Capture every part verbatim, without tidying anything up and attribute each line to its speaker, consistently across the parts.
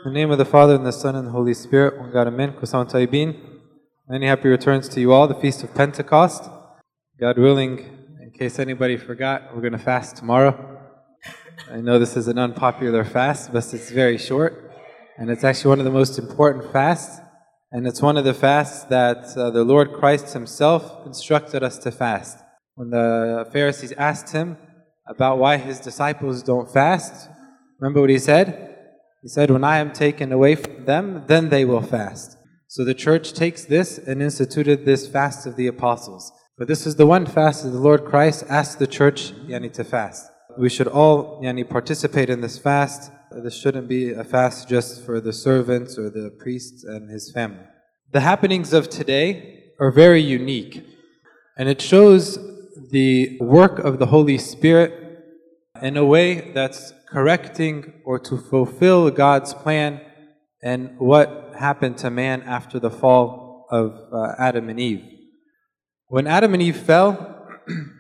Speaker 1: In the name of the Father, and the Son, and the Holy Spirit, one God, Amen. Kusam Taibin. Many happy returns to you all, the Feast of Pentecost. God willing, in case anybody forgot, we're going to fast tomorrow. I know this is an unpopular fast, but it's very short. And it's actually one of the most important fasts. And it's one of the fasts that uh, the Lord Christ Himself instructed us to fast. When the Pharisees asked Him about why His disciples don't fast, remember what He said? He said, when I am taken away from them, then they will fast. So the church takes this and instituted this fast of the apostles. But this is the one fast that the Lord Christ asked the church yani, to fast. We should all yani, participate in this fast. This shouldn't be a fast just for the servants or the priests and his family. The happenings of today are very unique. And it shows the work of the Holy Spirit in a way that's correcting or to fulfill God's plan and what happened to man after the fall of uh, Adam and Eve. When Adam and Eve fell,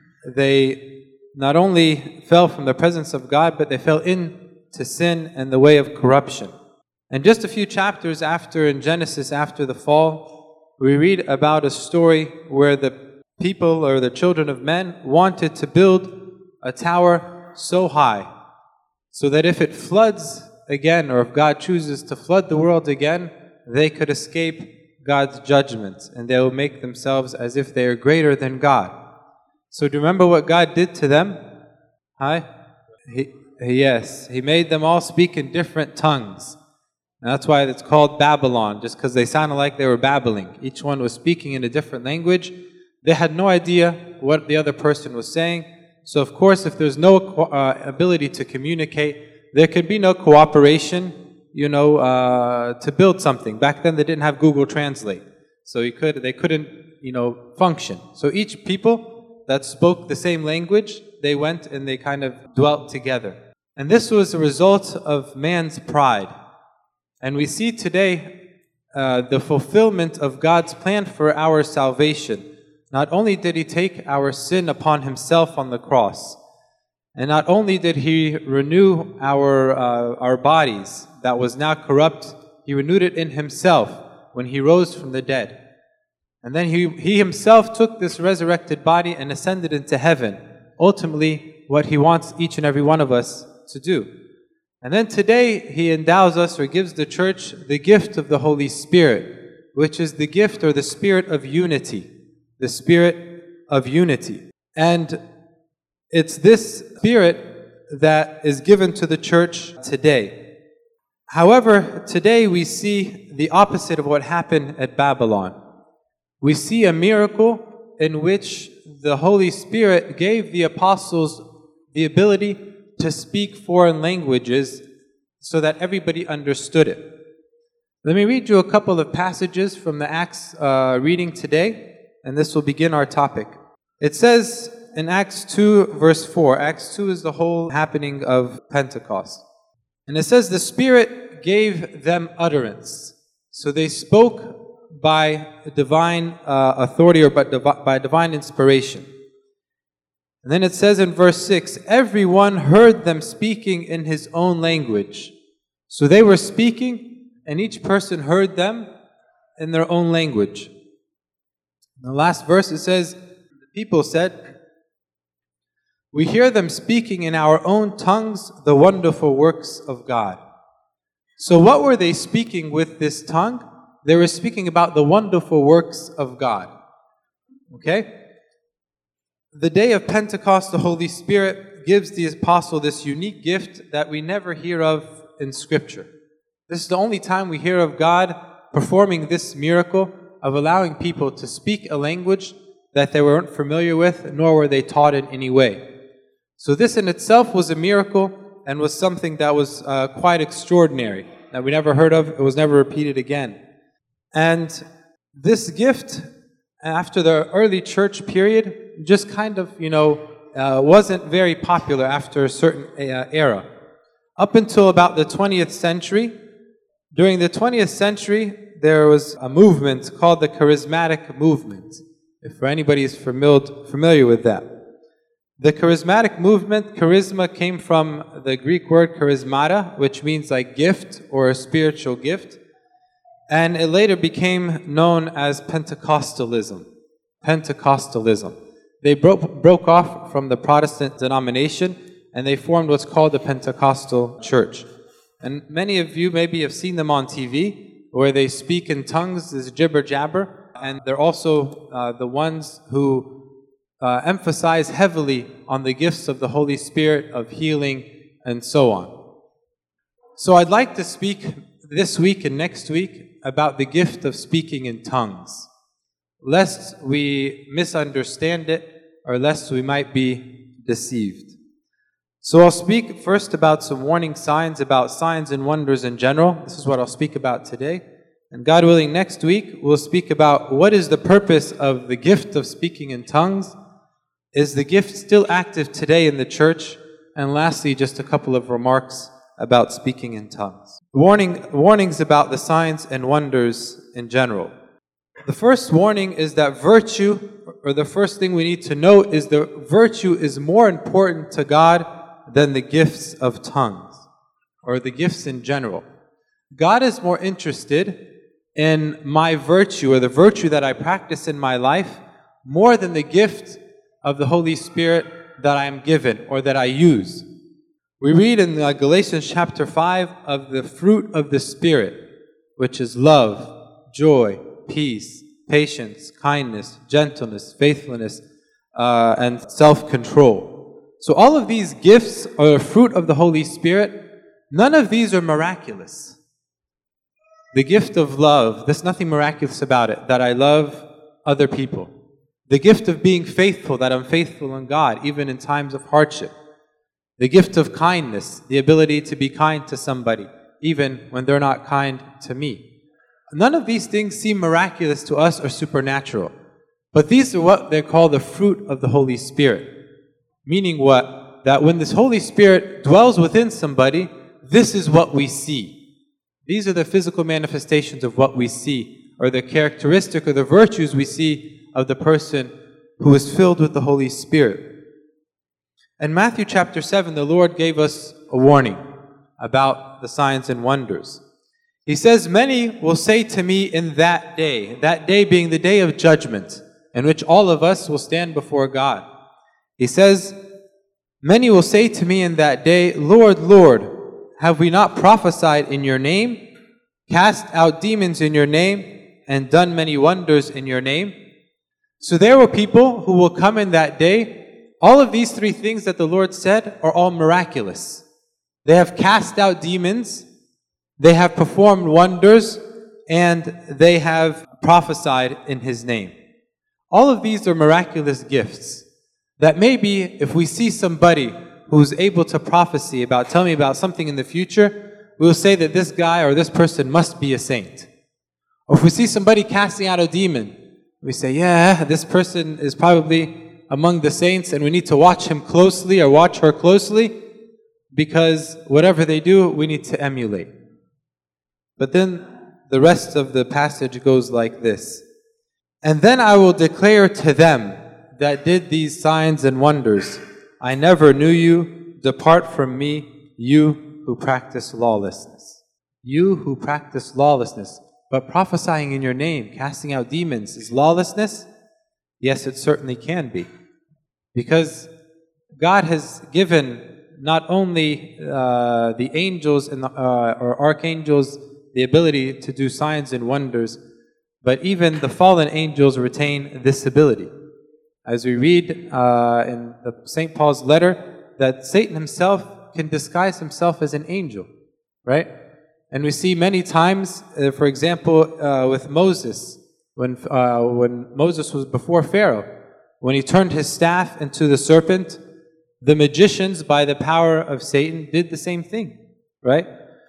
Speaker 1: they not only fell from the presence of God, but they fell into sin and the way of corruption. And just a few chapters after, in Genesis, after the fall, we read about a story where the people or the children of men wanted to build a tower so high so that if it floods again, or if God chooses to flood the world again, they could escape God's judgment and they will make themselves as if they are greater than God. So do you remember what God did to them? Hi? He, yes, He made them all speak in different tongues. And that's why it's called Babylon, just because they sounded like they were babbling. Each one was speaking in a different language. They had no idea what the other person was saying. So of course, if there's no uh, ability to communicate, there could be no cooperation, you know, uh, to build something. Back then, they didn't have Google Translate, so you could they couldn't, you know, function. So each people that spoke the same language, they went and they kind of dwelt together. And this was a result of man's pride. And we see today uh, the fulfillment of God's plan for our salvation. Not only did He take our sin upon Himself on the cross, and not only did He renew our, uh, our bodies that was now corrupt, He renewed it in Himself when He rose from the dead. And then He, he Himself took this resurrected body and ascended into heaven, ultimately what He wants each and every one of us to do. And then today He endows us or gives the church the gift of the Holy Spirit, which is the gift or the spirit of unity. The spirit of unity. And it's this spirit that is given to the church today. However, today we see the opposite of what happened at Babylon. We see a miracle in which the Holy Spirit gave the apostles the ability to speak foreign languages so that everybody understood it. Let me read you a couple of passages from the Acts uh, reading today. And this will begin our topic. It says in Acts two verse four, Acts two is the whole happening of Pentecost. And it says, the Spirit gave them utterance. So they spoke by divine uh, authority or by, divi- by divine inspiration. And then it says in verse six, everyone heard them speaking in his own language. So they were speaking and each person heard them in their own language. In the last verse it says, the people said, we hear them speaking in our own tongues the wonderful works of God. So what were they speaking with this tongue? They were speaking about the wonderful works of God. Okay? The day of Pentecost, the Holy Spirit gives the apostle this unique gift that we never hear of in Scripture. This is the only time we hear of God performing this miracle of allowing people to speak a language that they weren't familiar with, nor were they taught in any way. So this in itself was a miracle and was something that was uh, quite extraordinary, that we never heard of. It was never repeated again. And this gift, after the early church period, just kind of, you know, uh, wasn't very popular after a certain uh, era. Up until about the twentieth century, during the twentieth century, there was a movement called the Charismatic Movement, if anybody is familiar, familiar with that. The charismatic movement, charisma, came from the Greek word charismata, which means like gift or a spiritual gift. And it later became known as Pentecostalism. Pentecostalism. They broke, broke off from the Protestant denomination and they formed what's called the Pentecostal Church. And many of you maybe have seen them on T V, where they speak in tongues, this jibber jabber, and they're also uh, the ones who uh, emphasize heavily on the gifts of the Holy Spirit, of healing, and so on. So I'd like to speak this week and next week about the gift of speaking in tongues, lest we misunderstand it or lest we might be deceived. So I'll speak first about some warning signs, about signs and wonders in general. This is what I'll speak about today. And God willing, next week we'll speak about what is the purpose of the gift of speaking in tongues. Is the gift still active today in the church? And lastly, just a couple of remarks about speaking in tongues. Warning, warnings about the signs and wonders in general. The first warning is that virtue, or the first thing we need to know is that virtue is more important to God than the gifts of tongues, or the gifts in general. God is more interested in my virtue, or the virtue that I practice in my life, more than the gift of the Holy Spirit that I am given, or that I use. We read in uh, Galatians chapter five of the fruit of the Spirit, which is love, joy, peace, patience, kindness, gentleness, faithfulness, uh, and self-control. So all of these gifts are the fruit of the Holy Spirit. None of these are miraculous. The gift of love, there's nothing miraculous about it, that I love other people. The gift of being faithful, that I'm faithful in God, even in times of hardship. The gift of kindness, the ability to be kind to somebody, even when they're not kind to me. None of these things seem miraculous to us or supernatural. But these are what they call the fruit of the Holy Spirit. Meaning what? That when this Holy Spirit dwells within somebody, this is what we see. These are the physical manifestations of what we see, or the characteristic or the virtues we see of the person who is filled with the Holy Spirit. In Matthew chapter seven, the Lord gave us a warning about the signs and wonders. He says, "Many will say to me in that day," that day being the day of judgment, in which all of us will stand before God. He says, "Many will say to me in that day, Lord, Lord, have we not prophesied in your name, cast out demons in your name, and done many wonders in your name?" So there were people who will come in that day. All of these three things that the Lord said are all miraculous. They have cast out demons, they have performed wonders, and they have prophesied in His name. All of these are miraculous gifts that maybe if we see somebody who's able to prophesy about, tell me about something in the future, we'll say that this guy or this person must be a saint. Or if we see somebody casting out a demon, we say, yeah, this person is probably among the saints and we need to watch him closely or watch her closely, because whatever they do, we need to emulate. But then the rest of the passage goes like this. "And then I will declare to them that did these signs and wonders, I never knew you, depart from me, you who practice lawlessness." You who practice lawlessness. But prophesying in your name, casting out demons, is lawlessness? Yes, it certainly can be. Because God has given not only uh, the angels and the, uh, or archangels the ability to do signs and wonders, but even the fallen angels retain this ability. As we read uh, in the Saint Paul's letter, that Satan himself can disguise himself as an angel, right? And we see many times, uh, for example, uh, with Moses, when, uh, when Moses was before Pharaoh, when he turned his staff into the serpent, the magicians, by the power of Satan, did the same thing, right?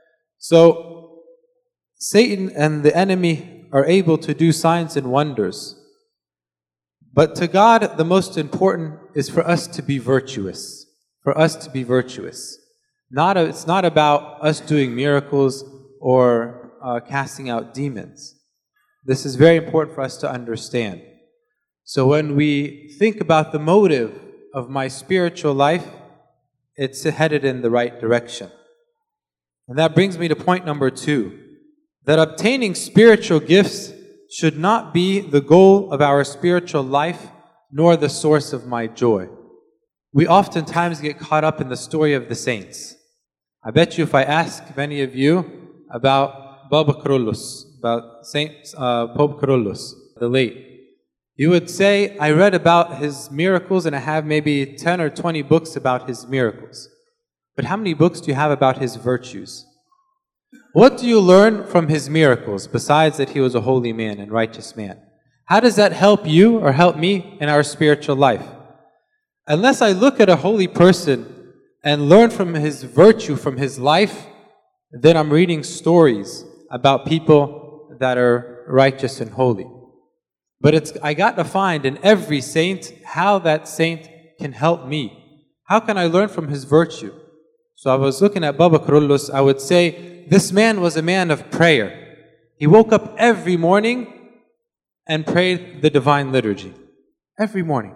Speaker 1: So, Satan and the enemy are able to do signs and wonders. But to God, the most important is for us to be virtuous. For us to be virtuous. Not a, it's not about us doing miracles or uh, casting out demons. This is very important for us to understand. So when we think about the motive of my spiritual life, it's headed in the right direction. And that brings me to point number two, that obtaining spiritual gifts should not be the goal of our spiritual life, nor the source of my joy. We oftentimes get caught up in the story of the saints. I bet you if I ask many of you about Baba Kyrillos, about Saint uh, Pope Kyrillos, the late, you would say, I read about his miracles and I have maybe ten or twenty books about his miracles. But how many books do you have about his virtues? What do you learn from his miracles besides that he was a holy man and righteous man? How does that help you or help me in our spiritual life? Unless I look at a holy person and learn from his virtue, from his life, then I'm reading stories about people that are righteous and holy. But it's I got to find in every saint how that saint can help me. How can I learn from his virtue? So I was looking at Baba Kyrillos, I would say, this man was a man of prayer. He woke up every morning and prayed the Divine Liturgy. Every morning.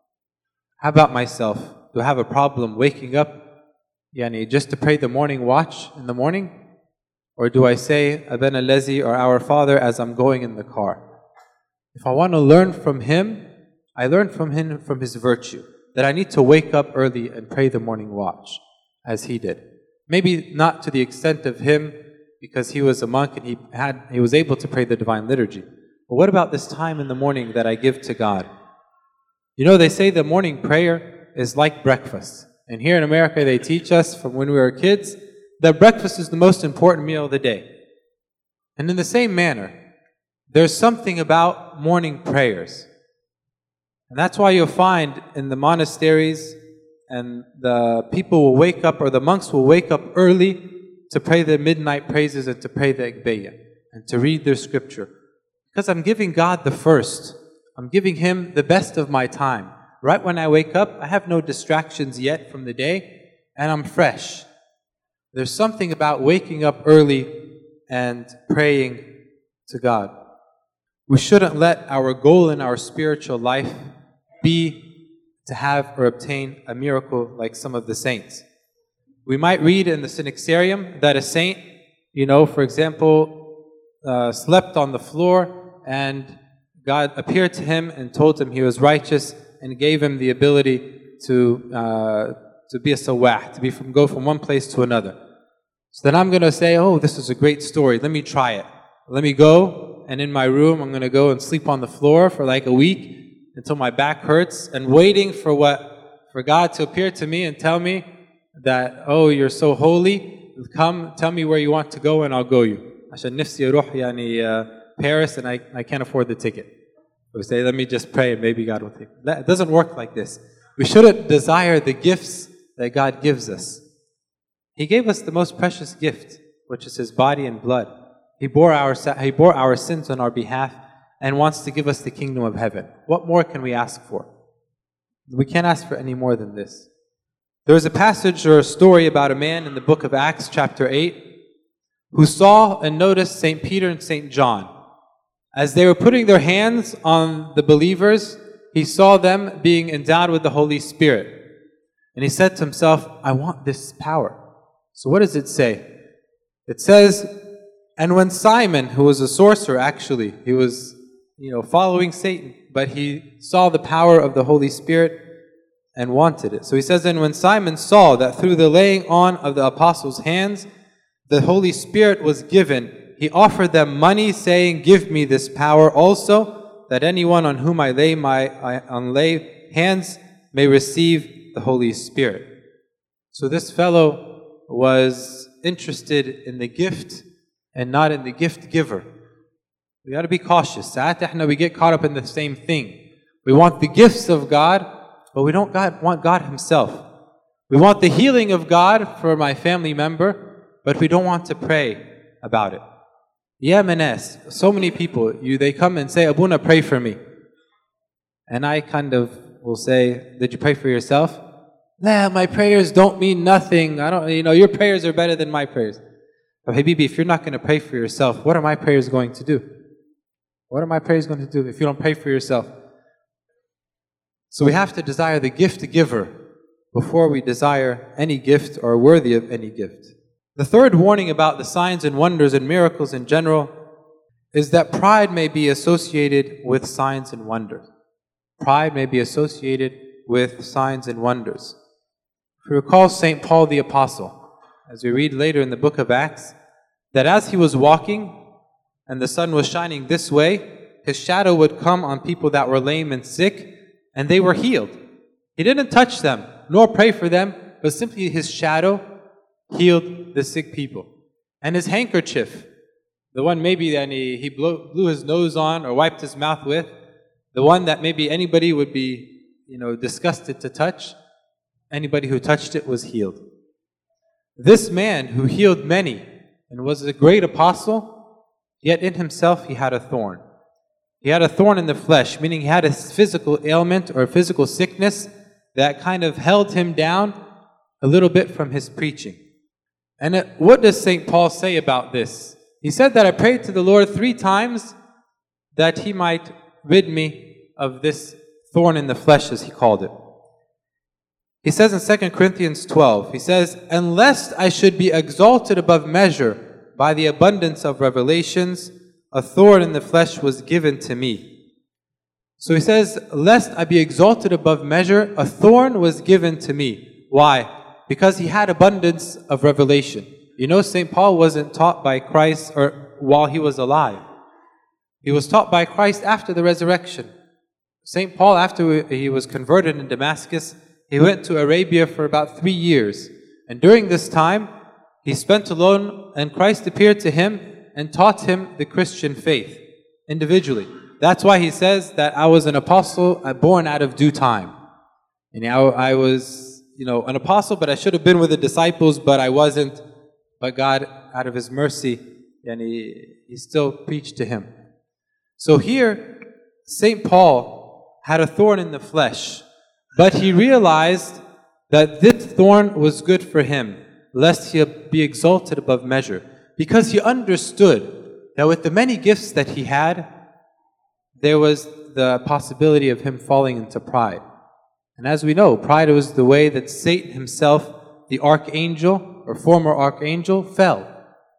Speaker 1: How about myself? Do I have a problem waking up yani, just to pray the morning watch in the morning? Or do I say, Abana Lazi or Our Father as I'm going in the car? If I want to learn from him, I learn from him from his virtue. That I need to wake up early and pray the morning watch, as he did. Maybe not to the extent of him, because he was a monk and he had he was able to pray the Divine Liturgy. But what about this time in the morning that I give to God? You know, they say the morning prayer is like breakfast. And here in America, they teach us from when we were kids that breakfast is the most important meal of the day. And in the same manner, there's something about morning prayers. And that's why you'll find in the monasteries, and the people will wake up, or the monks will wake up early to pray their midnight praises and to pray the Iqbayah and to read their scripture. Because I'm giving God the first. I'm giving Him the best of my time. Right when I wake up, I have no distractions yet from the day, and I'm fresh. There's something about waking up early and praying to God. We shouldn't let our goal in our spiritual life be to have or obtain a miracle like some of the saints. We might read in the Synaxarium that a saint, you know, for example, uh, slept on the floor and God appeared to him and told him he was righteous and gave him the ability to uh, to be a sawah, to be from go from one place to another. So then I'm going to say, oh, this is a great story. Let me try it. Let me go, and in my room, I'm going to go and sleep on the floor for like a week until my back hurts, and waiting for what? For God to appear to me and tell me that, oh, you're so holy, come, tell me where you want to go and I'll go you. عشان نفسي أروح يعني Paris and I, I can't afford the ticket. We say, let me just pray and maybe God will take it. That, it doesn't work like this. We shouldn't desire the gifts that God gives us. He gave us the most precious gift, which is His body and blood. He bore our, he bore our sins on our behalf and wants to give us the kingdom of heaven. What more can we ask for? We can't ask for any more than this. There is a passage or a story about a man in the book of Acts chapter eight who saw and noticed Saint Peter and Saint John. As they were putting their hands on the believers, he saw them being endowed with the Holy Spirit. And he said to himself, I want this power. So what does it say? It says, and when Simon, who was a sorcerer actually, he was you know, following Satan, but he saw the power of the Holy Spirit and wanted it. So he says, and when Simon saw that through the laying on of the apostles' hands, the Holy Spirit was given, he offered them money, saying, give me this power also, that anyone on whom I lay my I, on lay hands may receive the Holy Spirit. So this fellow was interested in the gift and not in the gift giver. We got to be cautious. We get caught up in the same thing. We want the gifts of God, but we don't God, want God Himself. We want the healing of God for my family member, but we don't want to pray about it. Yeah, Manas, so many people, you they come and say, Abuna, pray for me. And I kind of will say, did you pray for yourself? Nah, my prayers don't mean nothing. I don't, you know, your prayers are better than my prayers. But Habibi, if you're not going to pray for yourself, what are my prayers going to do? What are my prayers going to do if you don't pray for yourself? So we have to desire the gift giver before we desire any gift or are worthy of any gift. The third warning about the signs and wonders and miracles in general is that pride may be associated with signs and wonders. Pride may be associated with signs and wonders. If you recall Saint Paul the Apostle, as we read later in the book of Acts, that as he was walking and the sun was shining this way, his shadow would come on people that were lame and sick, and they were healed. He didn't touch them, nor pray for them, but simply his shadow healed the sick people. And his handkerchief, the one maybe that he, he blew, blew his nose on or wiped his mouth with, the one that maybe anybody would be, you know, disgusted to touch, anybody who touched it was healed. This man who healed many and was a great apostle, yet in himself he had a thorn. He had a thorn in the flesh, meaning he had a physical ailment or a physical sickness that kind of held him down a little bit from his preaching. And it, what does Saint Paul say about this? He said that I prayed to the Lord three times that he might rid me of this thorn in the flesh, as he called it. He says in Second Corinthians twelve, he says, "And lest I should be exalted above measure by the abundance of revelations, a thorn in the flesh was given to me." So he says, lest I be exalted above measure, a thorn was given to me. Why? Because he had abundance of revelation. You know, Saint Paul wasn't taught by Christ or while he was alive. He was taught by Christ after the resurrection. Saint Paul, after he was converted in Damascus, he went to Arabia for about three years. And during this time, he spent alone, and Christ appeared to him and taught him the Christian faith individually. That's why he says that I was an apostle born out of due time. And I, I was, you know, an apostle, but I should have been with the disciples, but I wasn't. But God, out of His mercy, and He, he still preached to him. So here, Saint Paul had a thorn in the flesh, but he realized that this thorn was good for him, lest he be exalted above measure. Because he understood that with the many gifts that he had, there was the possibility of him falling into pride. And as we know, pride was the way that Satan himself, the archangel, or former archangel, fell.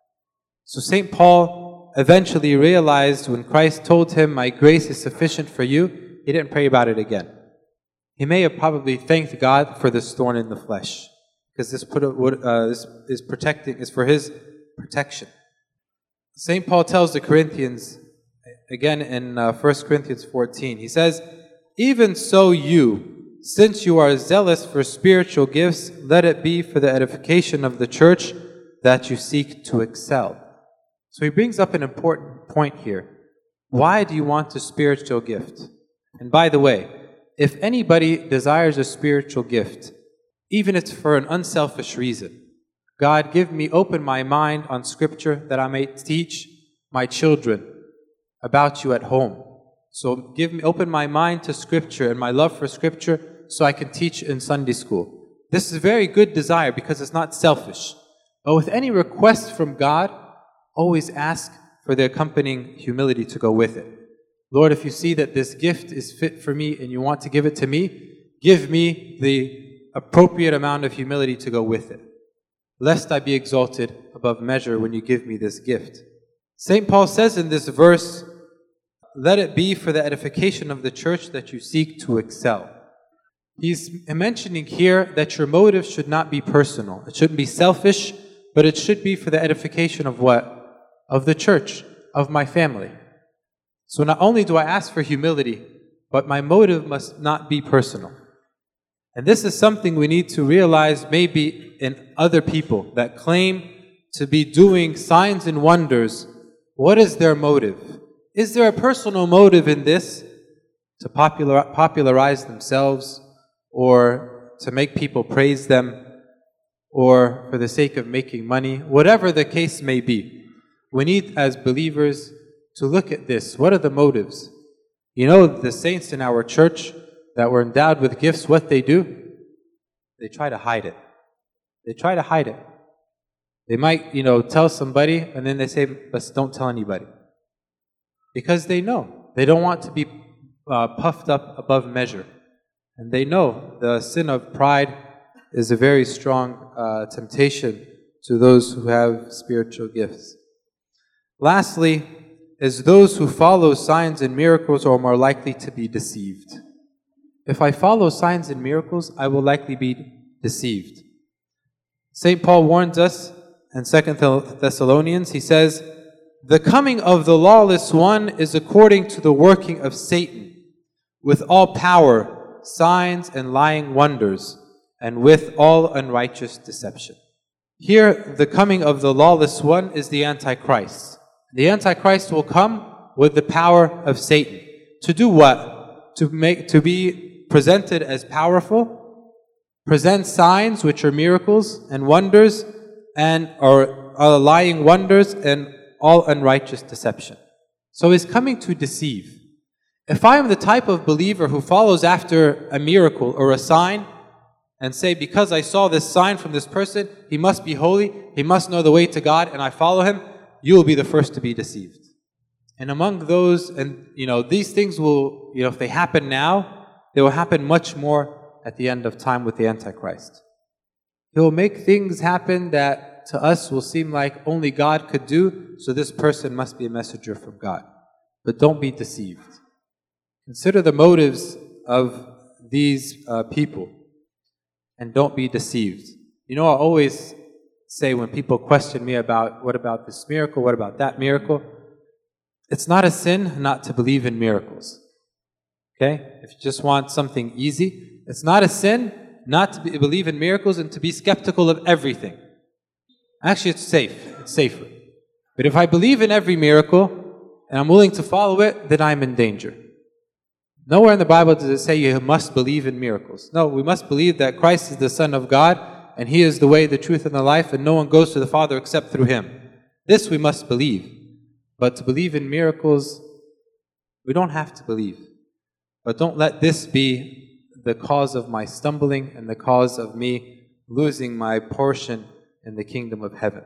Speaker 1: So Saint Paul eventually realized when Christ told him, "My grace is sufficient for you," he didn't pray about it again. He may have probably thanked God for this thorn in the flesh, because this, put, uh, this is protecting, is for his protection. Saint Paul tells the Corinthians, again in uh, First Corinthians fourteen, he says, "Even so you, since you are zealous for spiritual gifts, let it be for the edification of the church that you seek to excel." So he brings up an important point here. Why do you want a spiritual gift? And by the way, if anybody desires a spiritual gift, even if it's for an unselfish reason, God, give me, open my mind on Scripture that I may teach my children about you at home. So give me, open my mind to Scripture and my love for Scripture so I can teach in Sunday school. This is a very good desire because it's not selfish. But with any request from God, always ask for the accompanying humility to go with it. Lord, if you see that this gift is fit for me and you want to give it to me, give me the appropriate amount of humility to go with it, lest I be exalted above measure when you give me this gift. Saint Paul says in this verse, let it be for the edification of the church that you seek to excel. He's mentioning here that your motive should not be personal. It shouldn't be selfish, but it should be for the edification of what? Of the church, of my family. So not only do I ask for humility, but my motive must not be personal. And this is something we need to realize maybe in other people that claim to be doing signs and wonders. What is their motive? Is there a personal motive in this to popular, popularize themselves, or to make people praise them, or for the sake of making money? Whatever the case may be, we need as believers to look at this. What are the motives? You know, the saints in our church that were endowed with gifts, what they do? They try to hide it. They try to hide it. They might, you know, tell somebody, and then they say, but don't tell anybody. Because they know. They don't want to be uh, puffed up above measure. And they know the sin of pride is a very strong uh, temptation to those who have spiritual gifts. Lastly, is those who follow signs and miracles are more likely to be deceived. If I follow signs and miracles, I will likely be deceived. Saint Paul warns us in Second Thessalonians, he says, "The coming of the lawless one is according to the working of Satan, with all power, signs and lying wonders, and with all unrighteous deception." Here, the coming of the lawless one is the Antichrist. The Antichrist will come with the power of Satan. To do what? To make, to be presented as powerful, present signs which are miracles and wonders, and or uh, lying wonders and all unrighteous deception. So he's coming to deceive. If I am the type of believer who follows after a miracle or a sign and say, because I saw this sign from this person, he must be holy, he must know the way to God, and I follow him, you will be the first to be deceived. And among those, and you know, these things will, you know, if they happen now, they will happen much more at the end of time with the Antichrist. He will make things happen that to us will seem like only God could do, so this person must be a messenger from God. But don't be deceived. Consider the motives of these uh, people, and don't be deceived. You know, I always say when people question me about, what about this miracle, what about that miracle? It's not a sin not to believe in miracles. Okay? If you just want something easy, it's not a sin not to be, believe in miracles and to be skeptical of everything. Actually, it's safe. It's safer. But if I believe in every miracle and I'm willing to follow it, then I'm in danger. Nowhere in the Bible does it say you must believe in miracles. No, we must believe that Christ is the Son of God and He is the way, the truth, and the life, and no one goes to the Father except through Him. This we must believe. But to believe in miracles, we don't have to believe. But don't let this be the cause of my stumbling and the cause of me losing my portion in the kingdom of heaven.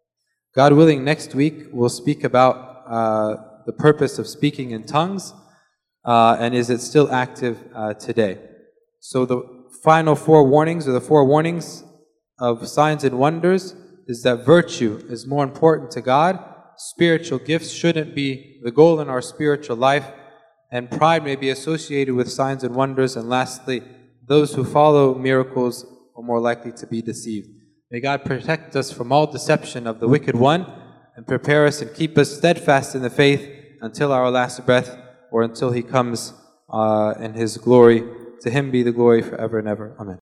Speaker 1: God willing, next week we'll speak about uh, the purpose of speaking in tongues, uh, and is it still active uh, today. So the final four warnings, or the four warnings of signs and wonders, is that virtue is more important to God, spiritual gifts shouldn't be the goal in our spiritual life, and pride may be associated with signs and wonders, and lastly, those who follow miracles are more likely to be deceived. May God protect us from all deception of the wicked one, and prepare us and keep us steadfast in the faith until our last breath, or until He comes uh, in His glory. To Him be the glory forever and ever. Amen.